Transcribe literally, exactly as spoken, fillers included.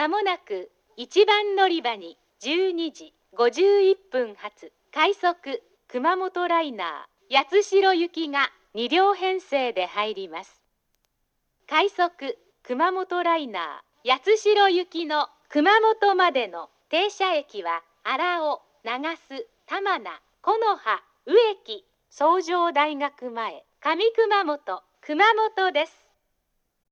まもなくいちばん乗り場にじゅうにじごじゅういっぷん発快速熊本ライナー八代行きがにりょう編成で入ります。快速熊本ライナー八代行きの熊本までの停車駅は荒尾、長洲、玉名、木の葉、植木、崇城大学前、上熊本、熊本です。